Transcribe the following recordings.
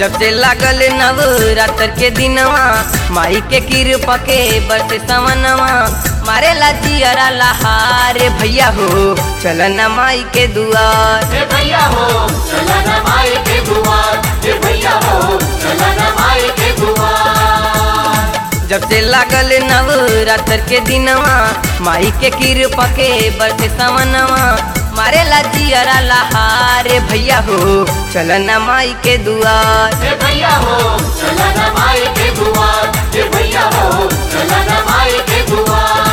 जब से लागल नवरात्र के दिनवा माई के कृपा के बरसे समनवा मारेला जियरा लहारे भैया हो चलना माई के दुआर। भैया हो चलना माई के दुआर, भैया हो चलना माई के दुआर। जब से लागल नवरात्र के दिनवा माई के कृपा के बरसे समनवा मारेला जियरा लहारे भैया हो चलना माई के दुआर। भैया हो चलना माई के दुआर, भैया हो चलना माई के दुआर।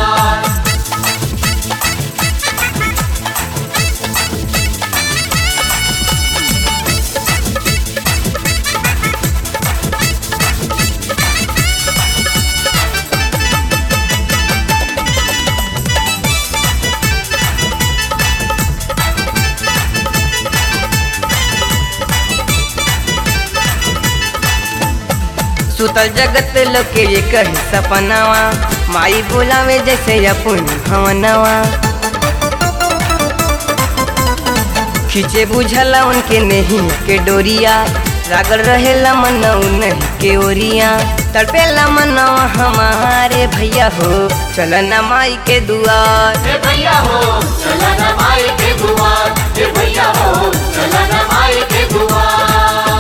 सुतल जगत लोग के ये कही सपनावा माई बुलावे जैसे अपन भवनवा खींचे बुझला उनके नहीं के डोरिया लागल रहेला मनौ नहीं के ओरिया तड़पेला मनवा हमारे भैया हो चलना माई के दुआर। भैया हो चलना माई के दुआर, भैया हो चलना माई के दुआर।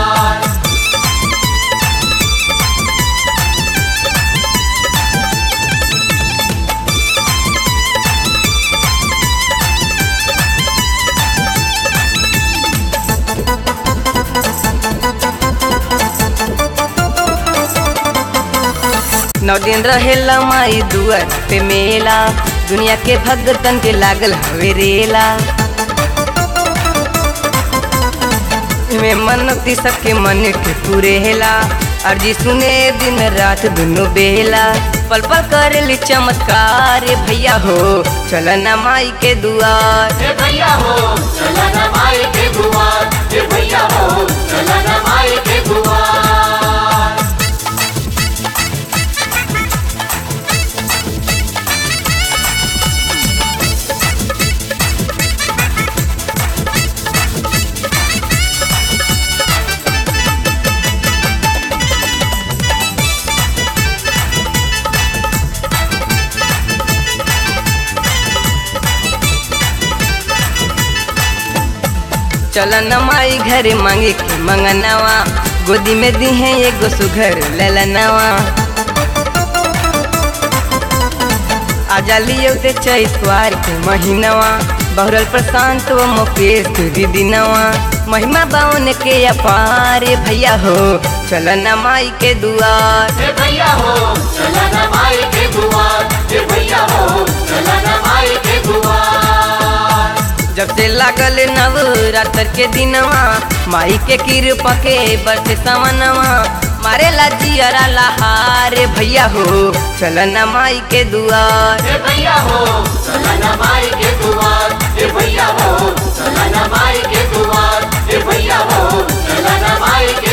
नौ दिन रहेला माई दुआर पे मेला दुनिया के भगतन के लागल हवे रेला में मनती सबके मन के पूरेला अर्जी सुने दिन रात दोनों बेला पल पल करेली चमत्कार भैया हो चलना माई के दुआर। भैया हो चलना माई के दुआर, भैया हो चलना माई के दुआर। चलना माई घरे मांगे के मंगनवा गोदी में दी है एगो सुघर ललनवा आजा लियो ते चैतवार के महीनवा बहुरल प्रशांत व मुकेश के दिनवा महिमा बावन के अपार भैया हो चलना माई के दुआर। भैया हो चलना माई के दुआर, भैया हो चलना माई के दुआर। जब से लागल नवरात्र के दिनवा माई के कृपा के बरसे समनवा मारेला जियरा लहारे भैया हो चलना माई के दुआर। भैया हो चलना माई के दुआर, भैया हो चलना माई के दुआर, भैया हो चलना माई के